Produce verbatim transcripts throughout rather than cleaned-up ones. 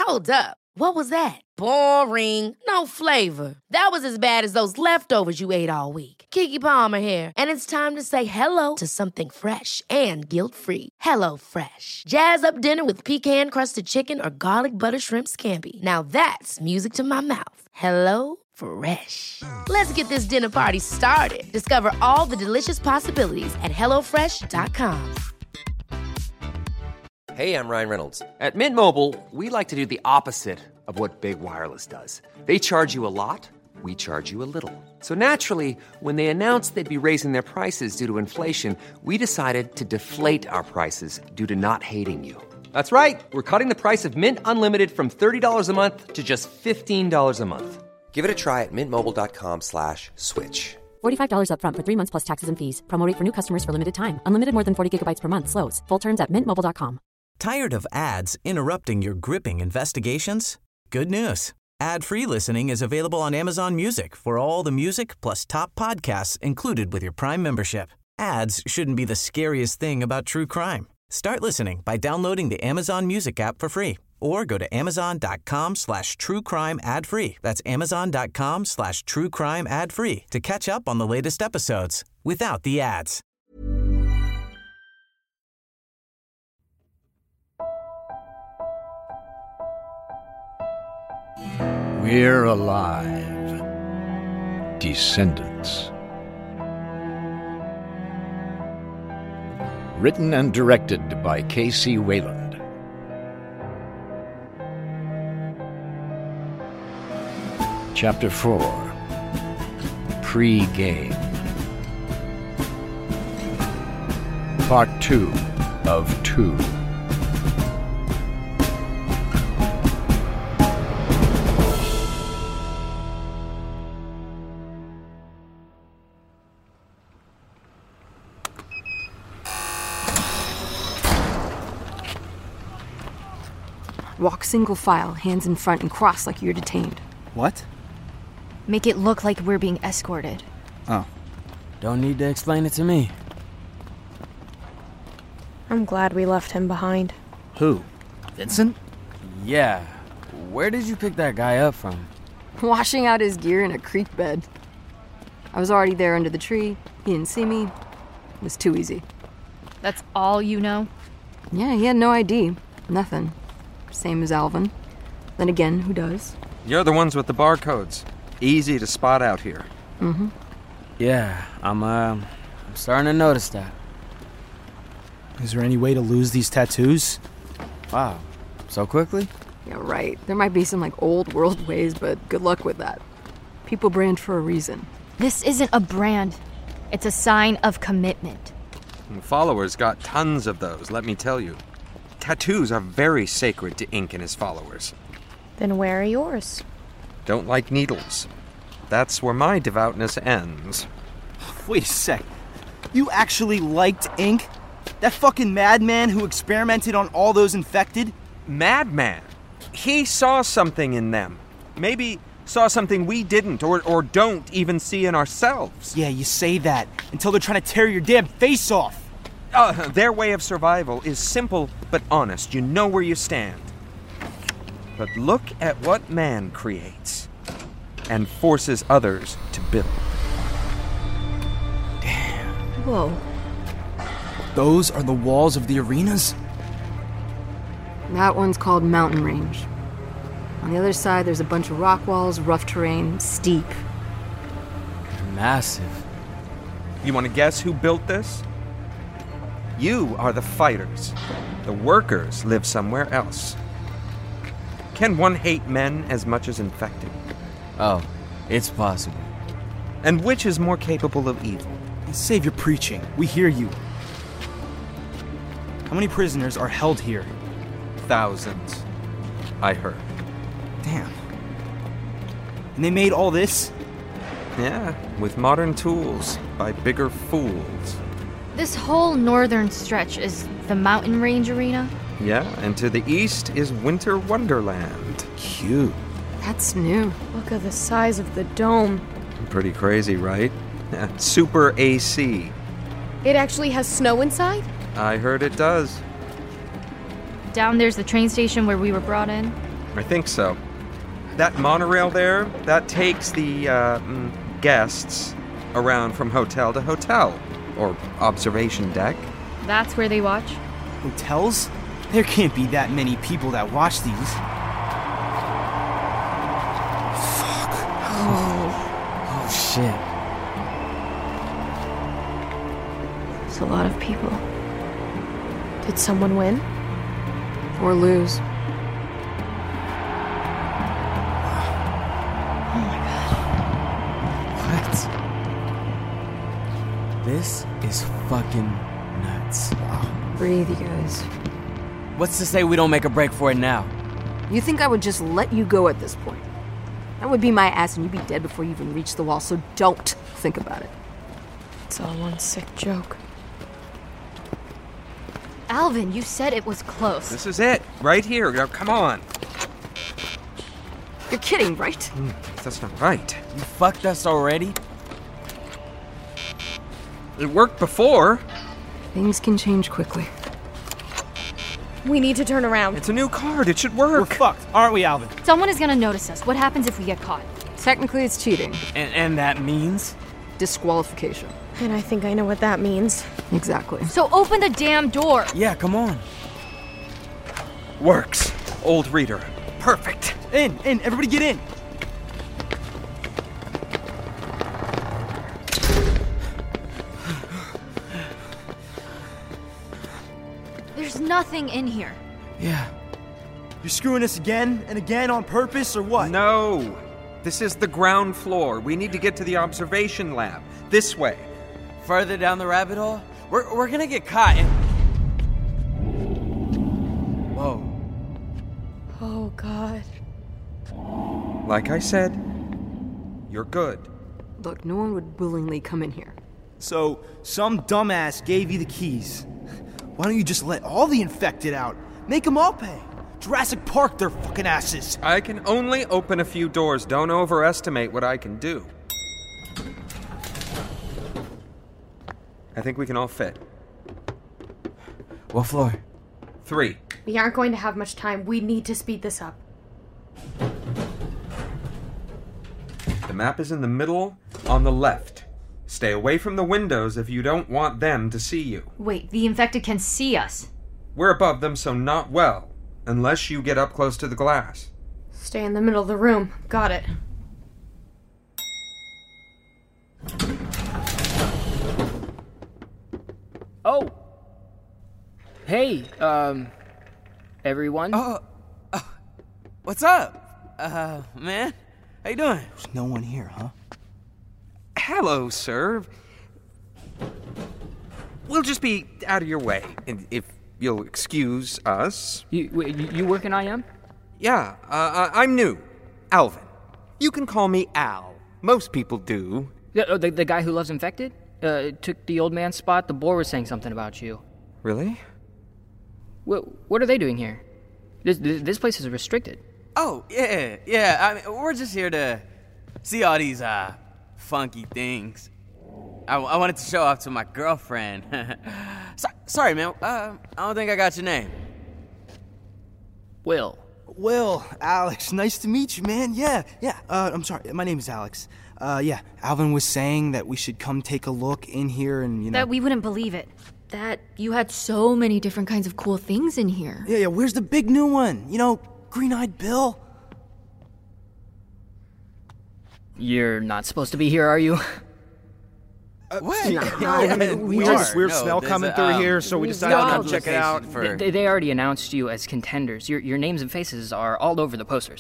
Hold up. What was that? Boring. No flavor. That was as bad as those leftovers you ate all week. Keke Palmer here, and it's time to say hello to something fresh and guilt-free. Hello Fresh. Jazz up dinner with pecan-crusted chicken or garlic butter shrimp scampi. Now that's music to my mouth. Hello Fresh. Let's get this dinner party started. Discover all the delicious possibilities at hello fresh dot com. Hey, I'm Ryan Reynolds. At Mint Mobile, we like to do the opposite of what Big Wireless does. They charge you a lot, we charge you a little. So naturally, when they announced they'd be raising their prices due to inflation, we decided to deflate our prices due to not hating you. That's right. We're cutting the price of Mint Unlimited from thirty dollars a month to just fifteen dollars a month. Give it a try at mintmobile.com slash switch. forty-five dollars up front for three months plus taxes and fees. Promo rate for new customers for limited time. Unlimited more than forty gigabytes per month. Slows full terms at mint mobile dot com. Tired of ads interrupting your gripping investigations? Good news. Ad-free listening is available on Amazon Music for all the music plus top podcasts included with your Prime membership. Ads shouldn't be the scariest thing about true crime. Start listening by downloading the Amazon Music app for free or go to amazon.com slash true crime ad free. That's amazon.com slash true crime ad free to catch up on the latest episodes without the ads. We're alive. Descendants. Written and directed by K C Wayland. Chapter four. Pre-game. Part two of two. Walk single file, hands in front and cross like you're detained. What? Make it look like we're being escorted. Oh. Don't need to explain it to me. I'm glad we left him behind. Who? Vincent? Yeah. Where did you pick that guy up from? Washing out his gear in a creek bed. I was already there under the tree. He didn't see me. It was too easy. That's all you know? Yeah, he had no I D. Nothing. Same as Alvin. Then again, who does? You're the ones with the barcodes. Easy to spot out here. Mm-hmm. Yeah, I'm, uh, I'm starting to notice that. Is there any way to lose these tattoos? Wow. So quickly? Yeah, right. There might be some, like, old world ways, but good luck with that. People brand for a reason. This isn't a brand. It's a sign of commitment. And followers got tons of those, let me tell you. Tattoos are very sacred to Ink and his followers. Then where are yours? Don't like needles. That's where my devoutness ends. Wait a sec. You actually liked Ink? That fucking madman who experimented on all those infected? Madman? He saw something in them. Maybe saw something we didn't or, or don't even see in ourselves. Yeah, you say that until they're trying to tear your damn face off. Uh, their way of survival is simple but honest. You know where you stand. But look at what man creates and forces others to build. Damn. Whoa. Those are the walls of the arenas? That one's called Mountain Range. On the other side, there's a bunch of rock walls, rough terrain, steep. Massive. You want to guess who built this? You are the fighters. The workers live somewhere else. Can one hate men as much as infected? Oh, it's possible. And which is more capable of evil? Save your preaching. We hear you. How many prisoners are held here? Thousands. I heard. Damn. And they made all this? Yeah, with modern tools, by bigger fools. This whole northern stretch is the Mountain Range Arena? Yeah, and to the east is Winter Wonderland. Cute. That's new. Look at the size of the dome. Pretty crazy, right? Super A C. It actually has snow inside? I heard it does. Down there's the train station where we were brought in. I think so. That monorail there, that takes the uh, mm, guests around from hotel to hotel, or observation deck. That's where they watch? Hotels? There can't be that many people that watch these. Fuck. Oh, oh shit. It's a lot of people. Did someone win? Or lose. Oh my god. What? This is fucking nuts. Breathe, you guys. What's to say we don't make a break for it now? You think I would just let you go at this point? That would be my ass and you'd be dead before you even reach the wall, so don't think about it. It's all one sick joke. Alvin, you said it was close. This is it, right here. Now, come on. You're kidding, right? Mm, that's not right. You fucked us already? It worked before. Things can change quickly. We need to turn around. It's a new card. It should work. We're fucked, aren't we, Alvin? Someone is gonna notice us. What happens if we get caught? Technically, it's cheating. And, and that means? Disqualification. And I think I know what that means. Exactly. So open the damn door! Yeah, come on. Works. Old reader. Perfect. In, in, everybody get in. There's nothing in here. Yeah. You're screwing us again and again on purpose, or what? No. This is the ground floor. We need to get to the observation lab. This way. Further down the rabbit hole? We're, we're gonna get caught and... Whoa. Oh, God. Like I said, you're good. Look, no one would willingly come in here. So, some dumbass gave you the keys. Why don't you just let all the infected out? Make them all pay. Jurassic Park their fucking asses. I can only open a few doors. Don't overestimate what I can do. I think we can all fit. What floor? Three. We aren't going to have much time. We need to speed this up. The map is in the middle, on the left. Stay away from the windows if you don't want them to see you. Wait, the infected can see us. We're above them, so not well. Unless you get up close to the glass. Stay in the middle of the room. Got it. Oh. Hey, um, everyone. Oh, uh, what's up? Uh, man? How you doing? There's no one here, huh? Hello, sir. We'll just be out of your way, if you'll excuse us. You wait, you, you work in I M? Yeah, uh, I'm new. Alvin. You can call me Al. Most people do. The, the, the guy who loves infected? Uh, took the old man's spot. The boar was saying something about you. Really? What, what are they doing here? This, this, this place is restricted. Oh, yeah, yeah. I mean, we're just here to see all these, uh, funky things. I, I wanted to show off to my girlfriend. so, sorry, man. Uh, I don't think I got your name. Will. Will, Alex, nice to meet you, man. Yeah, yeah. Uh, I'm sorry. My name is Alex. Uh, yeah, Alvin was saying that we should come take a look in here and, you know... That we wouldn't believe it. That you had so many different kinds of cool things in here. Yeah, yeah, where's the big new one? You know, Green-Eyed Bill? You're not supposed to be here, are you? Uh, what? No, no, I mean, we we heard this are. weird No, smell there's coming a, through um, here, so we decided no, to come check it out. For... They, they already announced you as contenders. Your, your names and faces are all over the posters.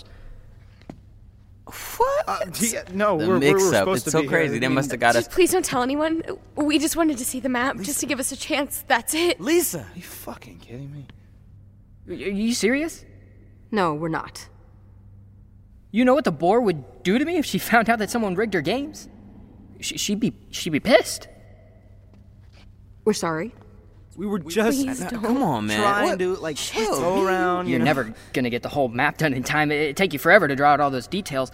What? Uh, yeah, no, the we're, mix we're, we're up. supposed It's to so be crazy. Here. They must have got Just us. please don't tell anyone. We just wanted to see the map, just to give us a chance. That's it. Lisa, Are you fucking kidding me? Are you serious? No, we're not. You know what the boar would do to me if she found out that someone rigged her games? She, she'd be she'd be pissed. We're sorry. We were just Please uh, don't. come on, man. trying What? to like Chill, go man. around. You're you know? never gonna get the whole map done in time. It'd take you forever to draw out all those details.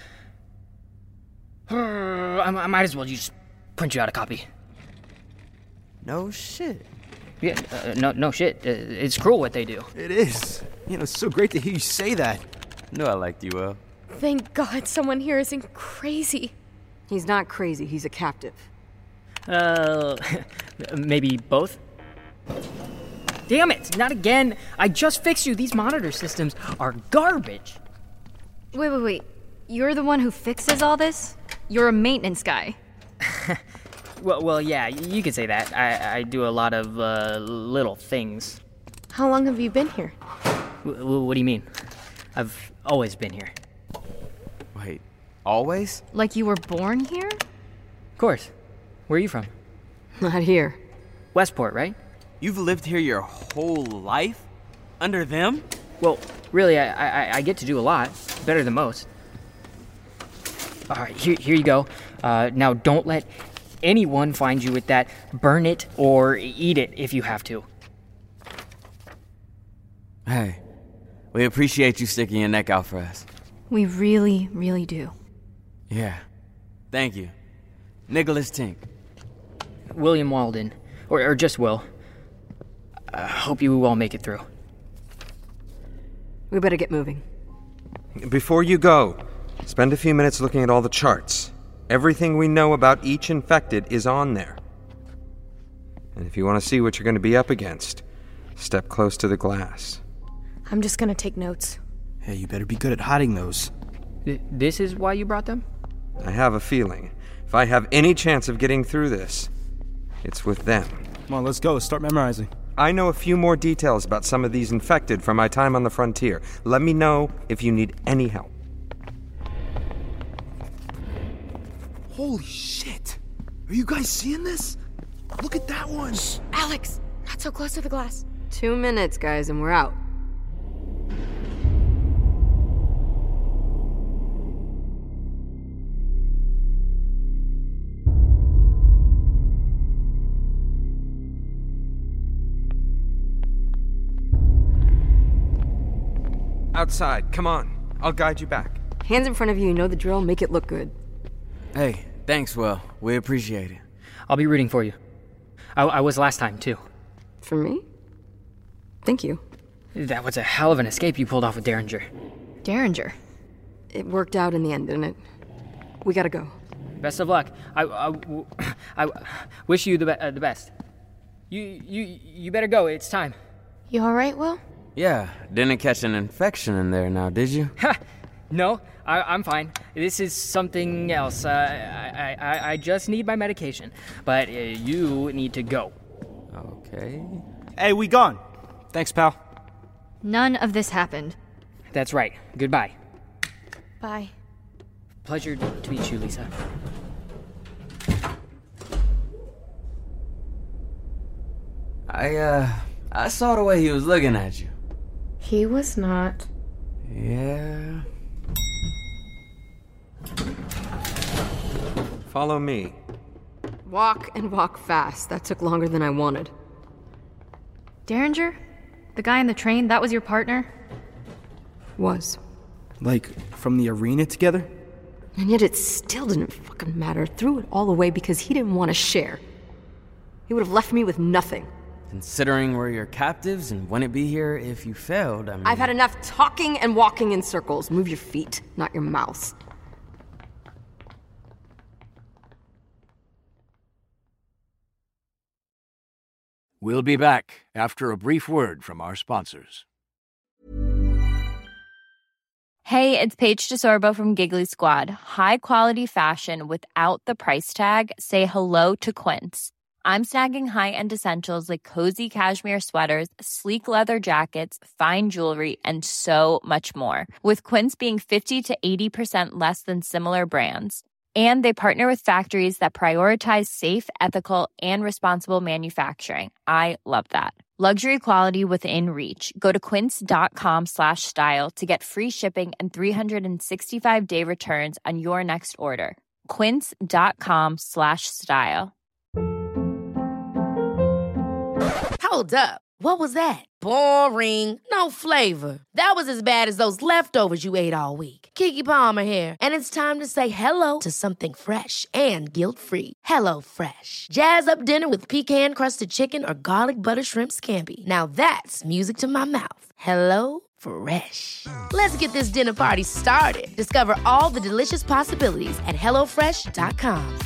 I, I might as well just print you out a copy. No shit. Yeah, uh, no, no shit. Uh, it's cruel what they do. It is. You know, it's so great to hear you say that. Knew I liked you, Will. Thank God someone here isn't crazy. He's not crazy, he's a captive. Uh, maybe both? Damn it, not again. I just fixed you. These monitor systems are garbage. Wait, wait, wait. You're the one who fixes all this? You're a maintenance guy. well, well, yeah, you could say that. I, I do a lot of uh, little things. How long have you been here? W- what do you mean? I've always been here. Wait, always? Like you were born here? Of course. Where are you from? Not here. Westport, right? You've lived here your whole life? Under them? Well, really, I, I, I get to do a lot. Better than most. All right, here, here you go. Uh, now, don't let anyone find you with that. Burn it or eat it if you have to. Hey, we appreciate you sticking your neck out for us. We really, really do. Yeah. Thank you. Nicholas Tink. William Walden. Or, or just Will. I hope you all make it through. We better get moving. Before you go, spend a few minutes looking at all the charts. Everything we know about each infected is on there. And if you want to see what you're going to be up against, step close to the glass. I'm just gonna take notes. Hey, you better be good at hiding those. Th- this is why you brought them? I have a feeling, if I have any chance of getting through this, it's with them. Come on, let's go. Start memorizing. I know a few more details about some of these infected from my time on the frontier. Let me know if you need any help. Holy shit! Are you guys seeing this? Look at that one! Shh. Alex, not so close to the glass. Two minutes, guys, and we're out. Outside, come on. I'll guide you back. Hands in front of you, you know the drill, make it look good. Hey, thanks, Will. We appreciate it. I'll be rooting for you. I, I was last time, too. For me? Thank you. That was a hell of an escape you pulled off with Derringer. Derringer? It worked out in the end, didn't it? We gotta go. Best of luck. I, I, I wish you the, be- uh, the best. You, you, you better go. It's time. You alright, Will? Yeah, didn't catch an infection in there now, did you? Ha! No, I, I'm fine. This is something else. Uh, I, I, I just need my medication. But uh, you need to go. Okay. Hey, we gone. Thanks, pal. None of this happened. That's right. Goodbye. Bye. Pleasure to meet you, Lisa. I, uh, I saw the way he was looking at you. He was not. Yeah. Follow me. Walk and walk fast. That took longer than I wanted. Derringer? The guy in the train, that was your partner? Was. Like, from the arena together? And yet it still didn't fucking matter. Threw it all away because he didn't want to share. He would have left me with nothing. Considering we're your captives and wouldn't be here if you failed, I mean... I've had enough talking and walking in circles. Move your feet, not your mouth. We'll be back after a brief word from our sponsors. Hey, it's Paige DeSorbo from Giggly Squad. High quality fashion without the price tag. Say hello to Quince. I'm snagging high-end essentials like cozy cashmere sweaters, sleek leather jackets, fine jewelry, and so much more. With Quince being fifty to eighty percent less than similar brands. And they partner with factories that prioritize safe, ethical, and responsible manufacturing. I love that. Luxury quality within reach. Go to quince.com slash style to get free shipping and three sixty-five day returns on your next order. Quince.com slash style. Hold up. What was that? Boring. No flavor. That was as bad as those leftovers you ate all week. Keke Palmer here, and it's time to say hello to something fresh and guilt-free. Hello Fresh. Jazz up dinner with pecan-crusted chicken or garlic butter shrimp scampi. Now that's music to my mouth. Hello Fresh. Let's get this dinner party started. Discover all the delicious possibilities at hello fresh dot com.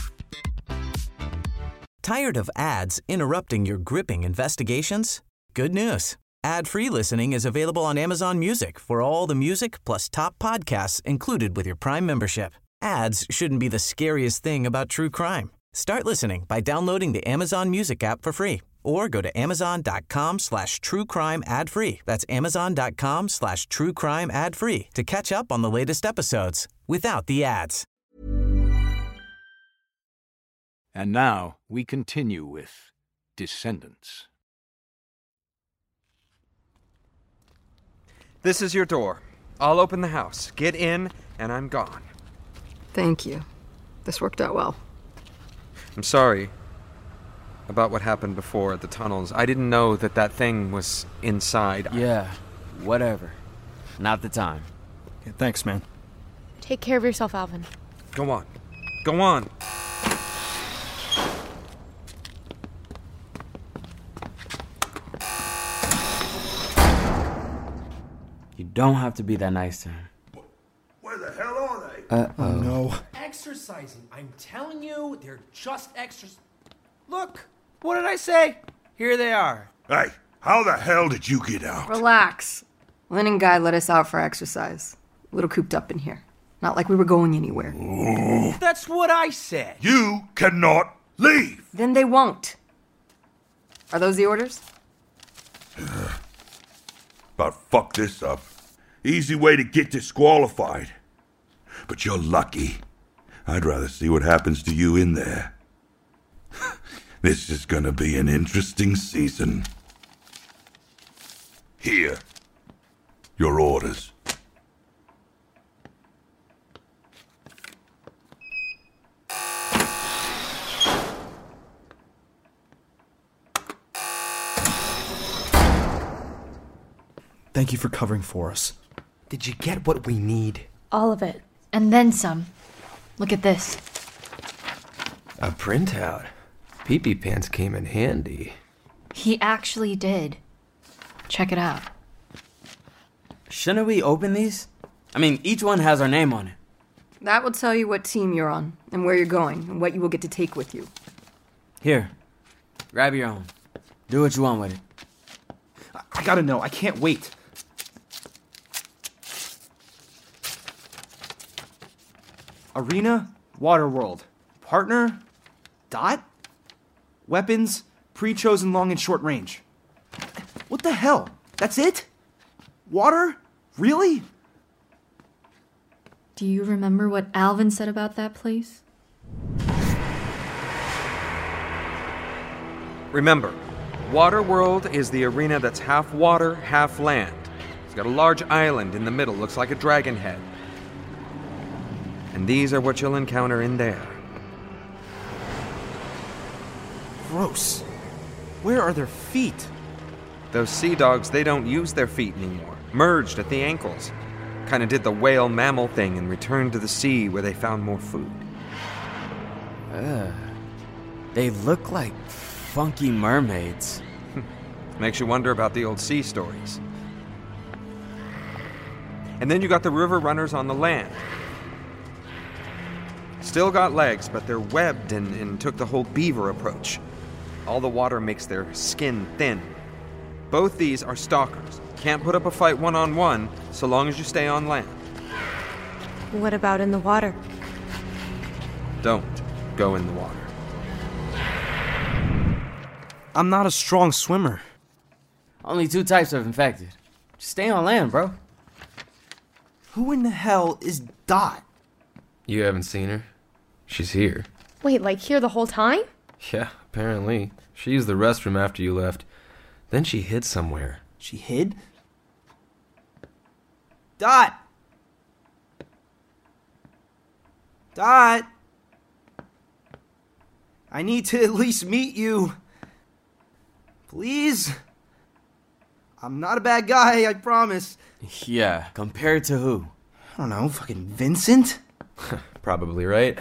Tired of ads interrupting your gripping investigations? Good news. Ad-free listening is available on Amazon Music for all the music plus top podcasts included with your Prime membership. Ads shouldn't be the scariest thing about true crime. Start listening by downloading the Amazon Music app for free or go to amazon.com slash true crime ad free. That's amazon.com slash true crime ad free to catch up on the latest episodes without the ads. And now we continue with Descendants. This is your door. I'll open the house. Get in, and I'm gone. Thank you. This worked out well. I'm sorry about what happened before at the tunnels. I didn't know that that thing was inside. Yeah, whatever. Not the time. Yeah, thanks, man. Take care of yourself, Alvin. Go on. Go on. You don't have to be that nice to him. Where the hell are they? Uh-oh. Oh, no. Exercising. I'm telling you, they're just extras. Look, what did I say? Here they are. Hey, how the hell did you get out? Relax. Lynn and Guy let us out for exercise. A little cooped up in here. Not like we were going anywhere. Oh. That's what I said. You cannot leave. Then they won't. Are those the orders? About fuck this up. Easy way to get disqualified. But you're lucky. I'd rather see what happens to you in there. This is gonna be an interesting season. Here. Your orders. Thank you for covering for us. Did you get what we need? All of it. And then some. Look at this. A printout. Pee-pee pants came in handy. He actually did. Check it out. Shouldn't we open these? I mean, each one has our name on it. That will tell you what team you're on, and where you're going, and what you will get to take with you. Here. Grab your own. Do what you want with it. I gotta know. I can't wait. Arena, Waterworld. Partner, Dot. Weapons, pre-chosen long and short range. What the hell? That's it? Water? Really? Do you remember what Alvin said about that place? Remember, Waterworld is the arena that's half water, half land. It's got a large island in the middle, looks like a dragon head. And these are what you'll encounter in there. Gross. Where are their feet? Those sea dogs, they don't use their feet anymore. Merged at the ankles. Kinda did the whale mammal thing and returned to the sea where they found more food. Ugh. They look like funky mermaids. Makes you wonder about the old sea stories. And then you got the river runners on the land. Still got legs, but they're webbed and, and took the whole beaver approach. All the water makes their skin thin. Both these are stalkers. Can't put up a fight one-on-one so long as you stay on land. What about in the water? Don't go in the water. I'm not a strong swimmer. Only two types of infected. Just stay on land, bro. Who in the hell is Dot? You haven't seen her? She's here. Wait, like here the whole time? Yeah, apparently. She used the restroom after you left. Then she hid somewhere. She hid? Dot! Dot! I need to at least meet you. Please? I'm not a bad guy, I promise. Yeah, compared to who? I don't know, fucking Vincent? Probably right.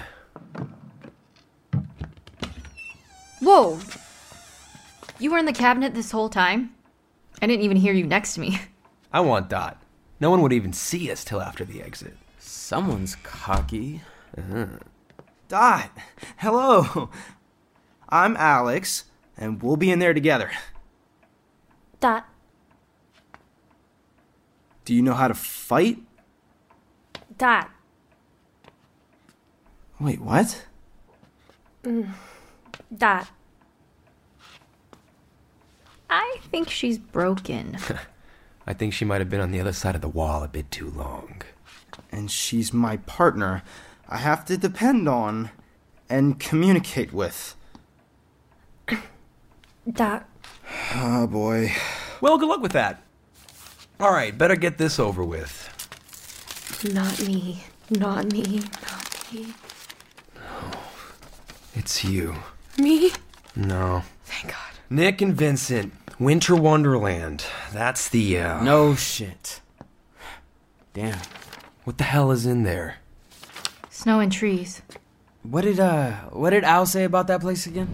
Whoa! You were in the cabinet this whole time? I didn't even hear you next to me. I want Dot. No one would even see us till after the exit. Someone's cocky. Uh-huh. Dot, hello. I'm Alex, and we'll be in there together. Dot. Do you know how to fight? Dot. Wait, what? Mm. Dot. I think she's broken. I think she might have been on the other side of the wall a bit too long. And she's my partner. I have to depend on and communicate with. Dot. Oh, boy. Well, good luck with that. All right, better get this over with. Not me. Not me. Not me. Oh, it's you. Me? No. Thank God. Nick and Vincent, Winter Wonderland. That's the, uh... No shit. Damn. What the hell is in there? Snow and trees. What did, uh, what did Al say about that place again?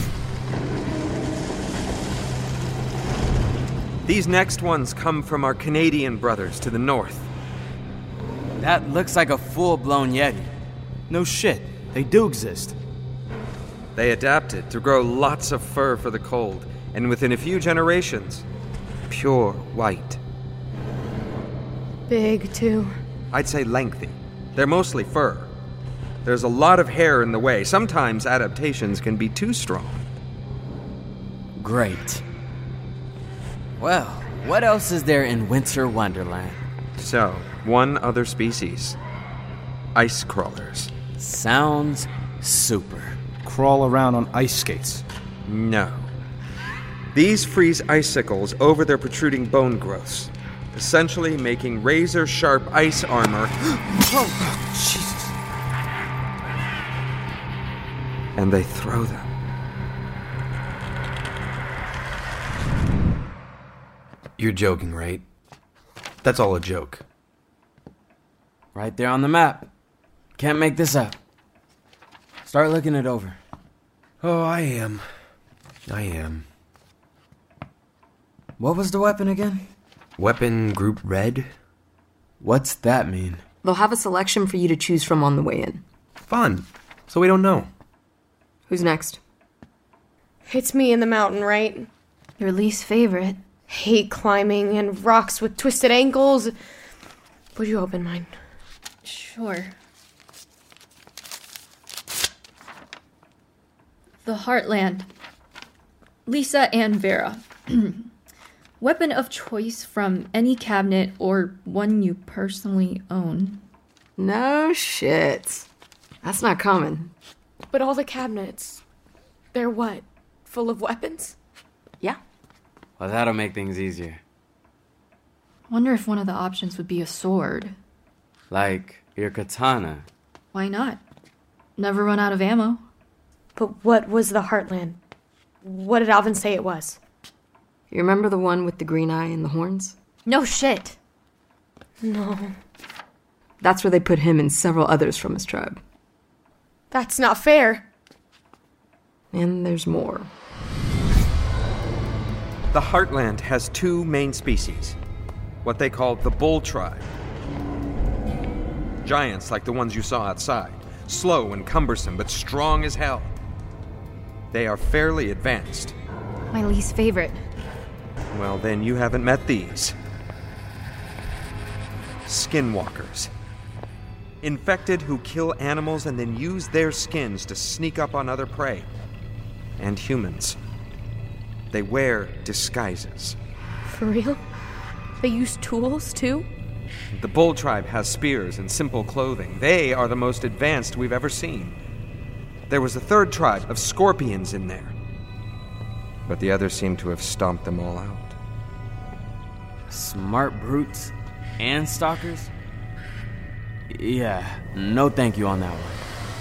These next ones come from our Canadian brothers to the north. That looks like a full-blown Yeti. No shit. They do exist. They adapted to grow lots of fur for the cold, and within a few generations, pure white. Big, too. I'd say lengthy. They're mostly fur. There's a lot of hair in the way. Sometimes adaptations can be too strong. Great. Well, what else is there in Winter Wonderland? So, one other species. Ice crawlers. Sounds super. Crawl around on ice skates. No. These freeze icicles over their protruding bone growths, essentially making razor-sharp ice armor. Oh, Jesus. And they throw them. You're joking, right? That's all a joke. Right there on the map. Can't make this up. Start looking it over. Oh, I am. I am. What was the weapon again? Weapon Group Red? What's that mean? They'll have a selection for you to choose from on the way in. Fun. So we don't know. Who's next? It's me in the mountain, right? Your least favorite. Hate climbing and rocks with twisted ankles. Would you open mine? Sure. The Heartland. Lisa and Vera. Weapon of choice from any cabinet or one you personally own. No shit. That's not common. But all the cabinets, they're what? Full of weapons? Yeah. Well, that'll make things easier. Wonder if one of the options would be a sword. Like your katana. Why not? Never run out of ammo. But what was the Heartland? What did Alvin say it was? You remember the one with the green eye and the horns? No shit. No. That's where they put him and several others from his tribe. That's not fair. And there's more. The Heartland has two main species, what they call the Bull Tribe. Giants like the ones you saw outside, slow and cumbersome, but strong as hell. They are fairly advanced. My least favorite. Well, then you haven't met these. Skinwalkers. Infected who kill animals and then use their skins to sneak up on other prey. And humans. They wear disguises. For real? They use tools, too? The Bull Tribe has spears and simple clothing. They are the most advanced we've ever seen. There was a third tribe of scorpions in there. But the others seem to have stomped them all out. Smart brutes and stalkers? Yeah, no thank you on that one.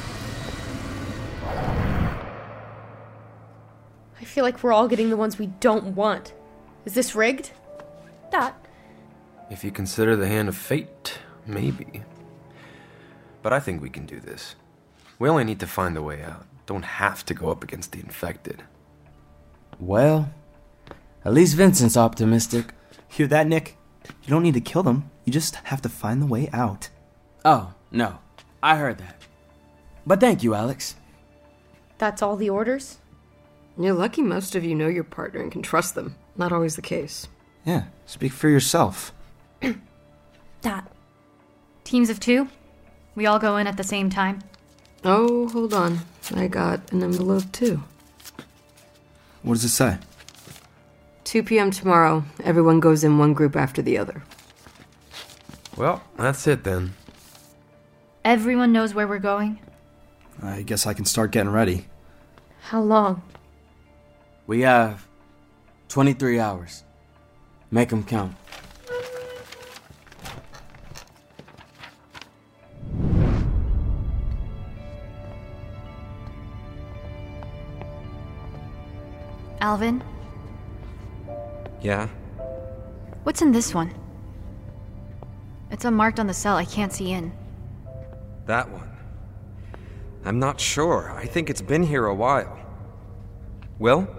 I feel like we're all getting the ones we don't want. Is this rigged? Dot. If you consider the hand of fate, maybe. But I think we can do this. We only need to find a way out. Don't have to go up against the infected. Well, at least Vincent's optimistic. Hear that, Nick? You don't need to kill them. You just have to find the way out. Oh, no. I heard that. But thank you, Alex. That's all the orders? You're lucky most of you know your partner and can trust them. Not always the case. Yeah, speak for yourself. That. Teams of two? We all go in at the same time? Oh, hold on. I got an envelope too. What does it say? two p.m. tomorrow. Everyone goes in one group after the other. Well, that's it then. Everyone knows where we're going? I guess I can start getting ready. How long? We have twenty-three hours. Make them count. Alvin? Yeah? What's in this one? It's unmarked on the cell. I can't see in. That one. I'm not sure. I think it's been here a while. Will?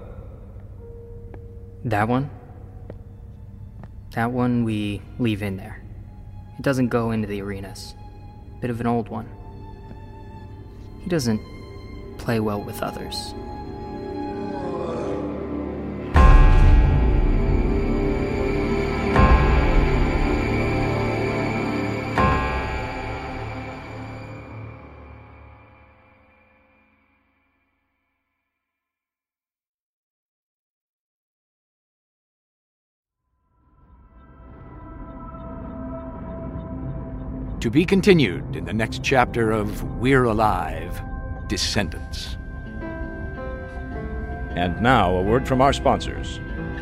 That one? That one we leave in there. It doesn't go into the arenas. Bit of an old one. He doesn't play well with others. To be continued in the next chapter of We're Alive, Descendants. And now, a word from our sponsors.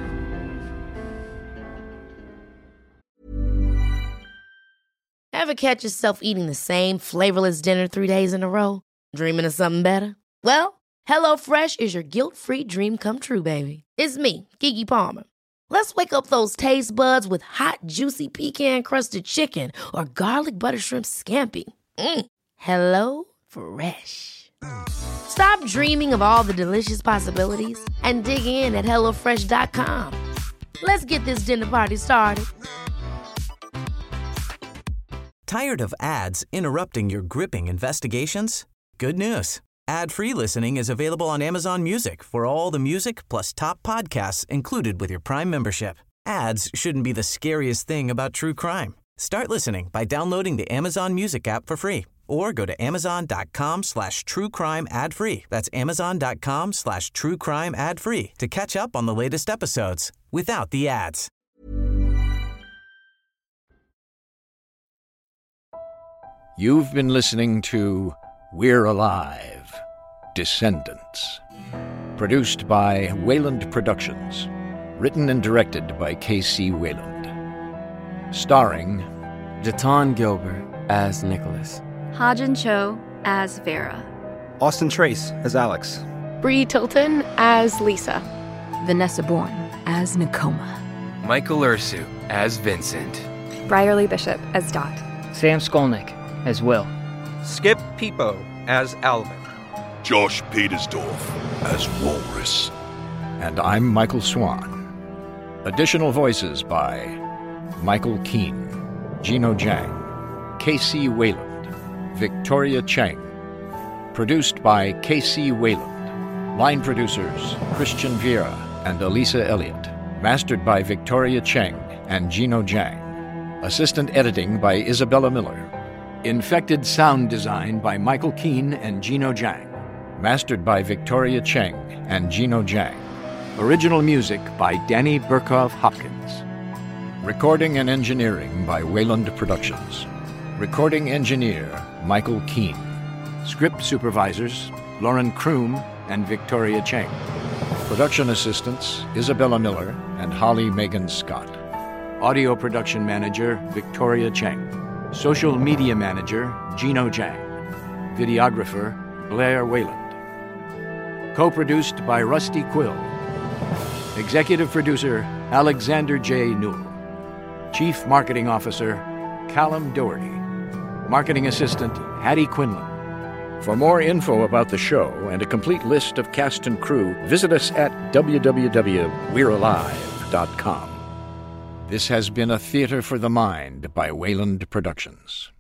Ever catch yourself eating the same flavorless dinner three days in a row? Dreaming of something better? Well, HelloFresh is your guilt-free dream come true, baby. It's me, Keke Palmer. Let's wake up those taste buds with hot, juicy pecan-crusted chicken or garlic butter shrimp scampi. Mm. Hello Fresh. Stop dreaming of all the delicious possibilities and dig in at hello fresh dot com. Let's get this dinner party started. Tired of ads interrupting your gripping investigations? Good news. Ad-free listening is available on Amazon Music for all the music plus top podcasts included with your Prime membership. Ads shouldn't be the scariest thing about true crime. Start listening by downloading the Amazon Music app for free or go to amazon.com slash true crime ad free. That's amazon.com slash true crime ad free to catch up on the latest episodes without the ads. You've been listening to We're Alive, Descendants. Produced by Wayland Productions. Written and directed by K C Wayland. Starring Jaton Gilbert as Nicholas. Ha-Jin Cho as Vera. Austin Trace as Alex. Bree Tilton as Lisa. Vanessa Bourne as Nakoma. Michael Ursu as Vincent. Brierly Bishop as Dot. Sam Skolnick as Will. Skip Peepo as Alvin. Josh Petersdorf as Walrus. And I'm Michael Swan. Additional voices by Michael Keane, Gino Jang, K C Wayland, Victoria Cheng. Produced by K C Wayland. Line producers Christian Vieira and Elisa Elliott. Mastered by Victoria Cheng and Gino Jang. Assistant editing by Isabella Miller. Infected sound design by Michael Keane and Gino Jang. Mastered by Victoria Cheng and Gino Jang. Original music by Danny Burkhoff Hopkins. Recording and engineering by Wayland Productions. Recording engineer Michael Keane. Script supervisors Lauren Kroom and Victoria Cheng. Production assistants Isabella Miller and Holly Megan Scott. Audio production manager Victoria Cheng. Social media manager Gino Jang. Videographer Blair Wayland. Co-produced by Rusty Quill. Executive producer Alexander J. Newell. Chief Marketing Officer Callum Doherty. Marketing Assistant Hattie Quinlan. For more info about the show and a complete list of cast and crew, visit us at w w w dot we're alive dot com. This has been a Theater for the Mind by Wayland Productions.